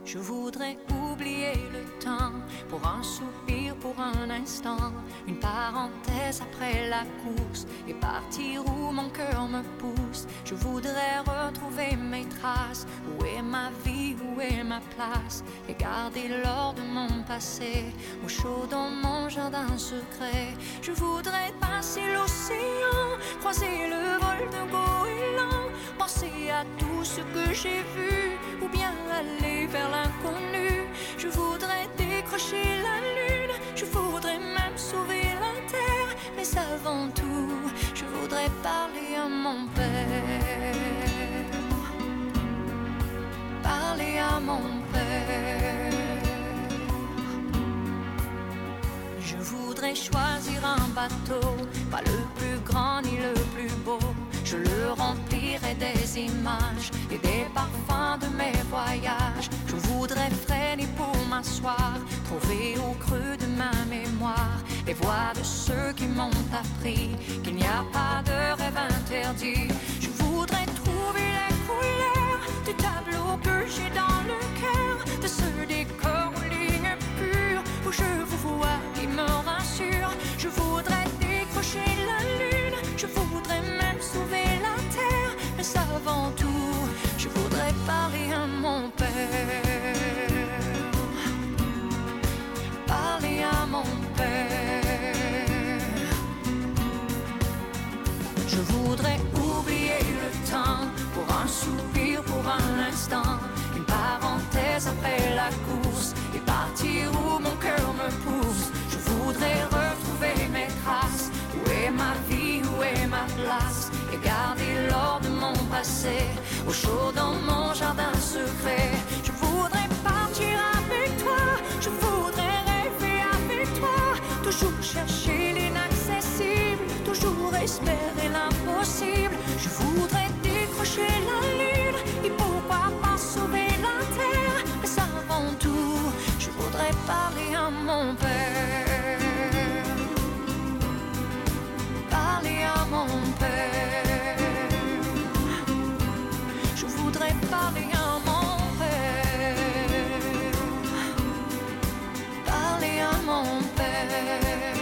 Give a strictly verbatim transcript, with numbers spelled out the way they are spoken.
Je voudrais oublier le temps, pour un soupir, pour un instant, une parenthèse après la course, et partir où mon cœur me pousse. Je voudrais retrouver mes traces, où est ma vie, où est ma place, et garder l'or de mon passé, au chaud dans mon jardin secret. Je voudrais passer l'océan, croiser le vol de goéland, penser à tout ce que j'ai vu, ou bien aller vers l'inconnu. Je voudrais décrocher la lune, je voudrais même sauver la terre, mais avant tout, je voudrais parler à mon père, parler à mon père. Je voudrais choisir un bateau, pas le plus grand ni le plus beau. Je le remplirai des images et des parfums de mes voyages. Je voudrais freiner pour m'asseoir, trouver au creux de ma mémoire les voix de ceux qui m'ont appris qu'il n'y a pas de rêve interdit. Je voudrais trouver les couleurs du tableau que j'ai dans le cœur, de ce décor aux lignes pures où je vous vois qui me rassure. Je voudrais décrocher la lune, je voudrais même sauver la terre, mais avant tout, je voudrais parler à mon père, parler à mon père. Je voudrais oublier le temps, pour un soupir, pour un instant, une parenthèse après la course, et partir où mon cœur me pousse. Je voudrais retrouver mes traces, où est ma vie, où est ma place, et garder l'or de mon passé, au chaud dans mon jardin secret. Je voudrais partir avec toi, je voudrais rêver avec toi, toujours chercher l'inaccessible, toujours espérer l'impossible. Je voudrais décrocher la lune, et pourquoi pas sauver la terre, mais avant tout, je voudrais parler à mon père, parler à mon père. Je voudrais parler à mon père, parler à mon père.